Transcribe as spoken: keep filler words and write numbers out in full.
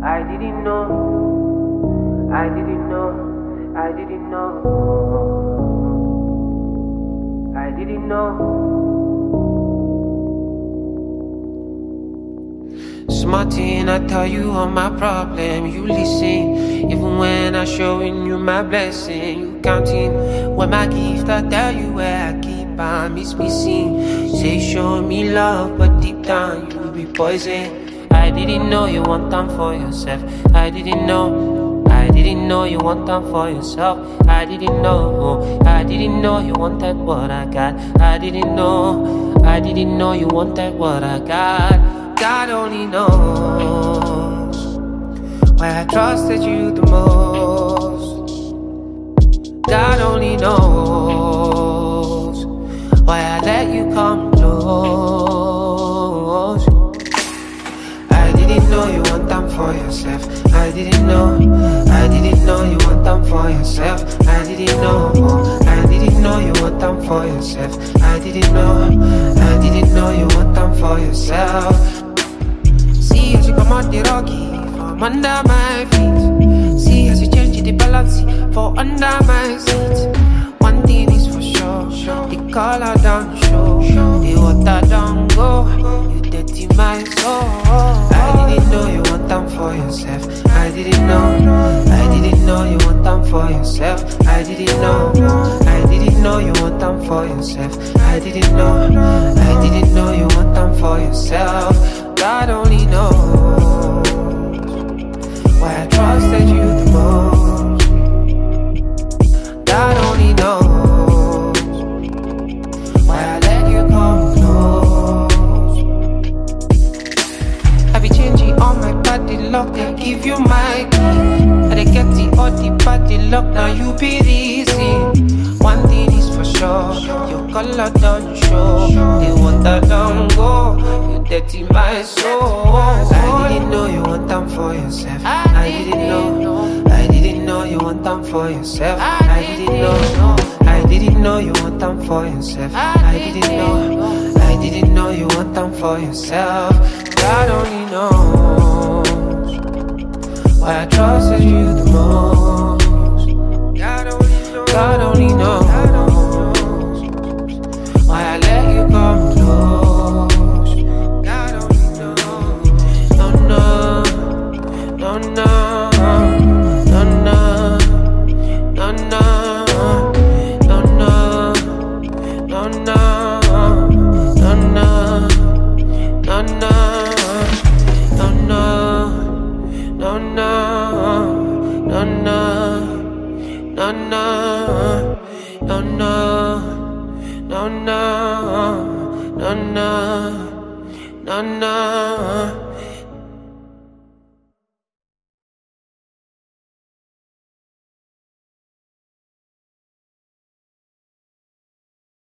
I didn't know, I didn't know, I didn't know, I didn't know. Smartin', I tell you all my problem, you listen. Even when I'm showing you my blessing, you counting when my gift, I tell you where I keep on miss missing. Say show me love, but deep down you be poison. I didn't know you want time for yourself. I didn't know, I didn't know you want time for yourself. I didn't know, I didn't know you wanted what I got. I didn't know, I didn't know you wanted what I got. God only knows why I trusted you the most. God only knows why I let you come close. I didn't know you want time for yourself. I didn't know, I didn't know you want time for yourself. I didn't know, I didn't know you want time for yourself. I didn't know, I didn't know you want time for yourself. See as you come out the rocky from under my feet. See as you change the balance for under my seat. One thing is for sure, the color down show, the water down go. You dirty my soul. I didn't know you want time for yourself. I didn't know, I didn't know you want time for yourself. I didn't know, I didn't know you want time for yourself. I didn't know, I didn't know you want time for yourself. God only knows why I trusted you the most. God only knows why I let you come close. I be changing all my body lock and give you my key. I dey get the all the body lock, now you be easy. One thing is for sure, your color don't show, the water don't go. Dirty my soul. I didn't know you want time for yourself. I didn't know, I didn't know you want time for yourself. I didn't know, I didn't know you want time for yourself. I didn't know, I didn't know you want time for yourself. God only knows why I trusted you the most. God only knows why I let you come close. No, no, no, no, no, no, no, no, no, no, no, no, no, no, no, no, no.